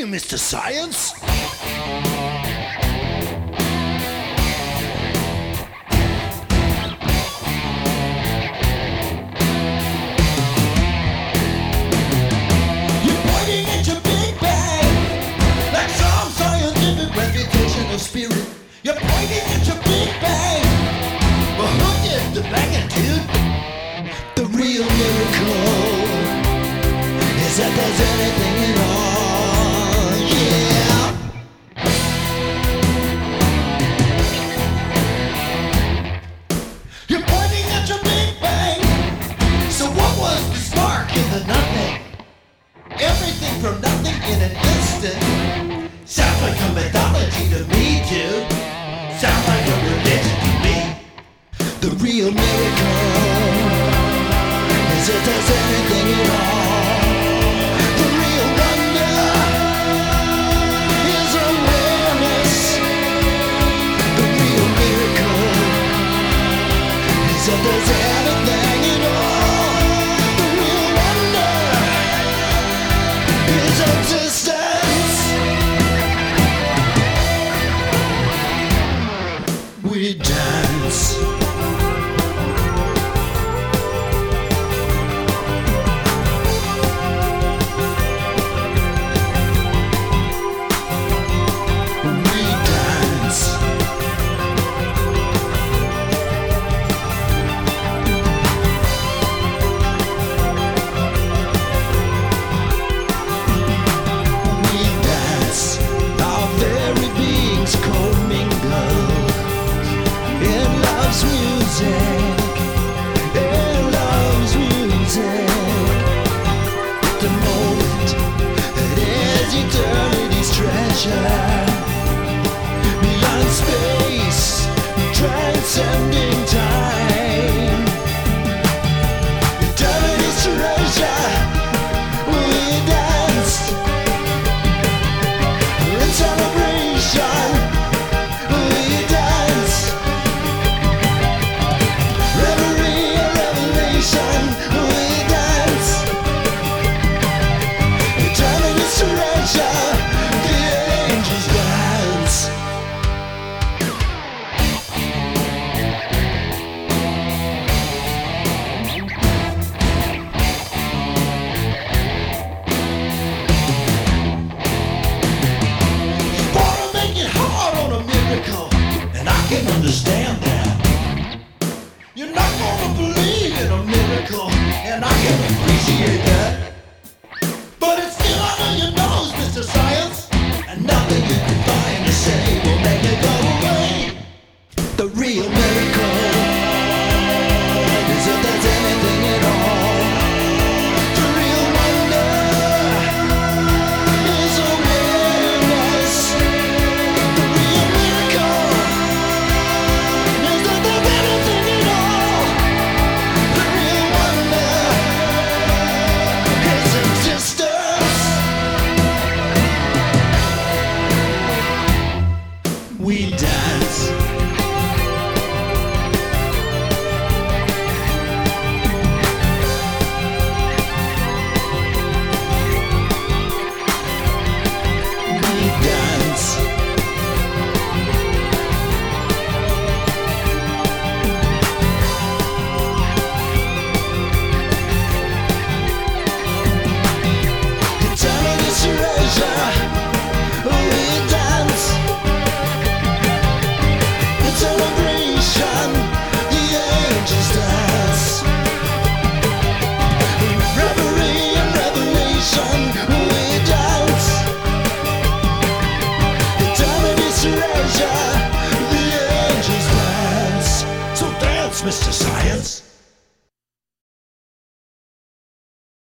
Mr. Science? You're pointing at your Big Bang like some scientific refutation of spirit. You're pointing at your Big Bang. Well, who did the magnitude? The real miracle is that there's anything at all. Yeah. You're pointing at your Big Bang. So what was the spark in the nothing? Everything from nothing in an instant. Sounds like a mythology to me, dude. Sounds like a religion to me. The real miracle is if there's anything at all. The real wonder is awareness. The real miracle is if there's anything at all. The real wonder is existence. We dance. The moment that is eternity's treasure, beyond space, transcending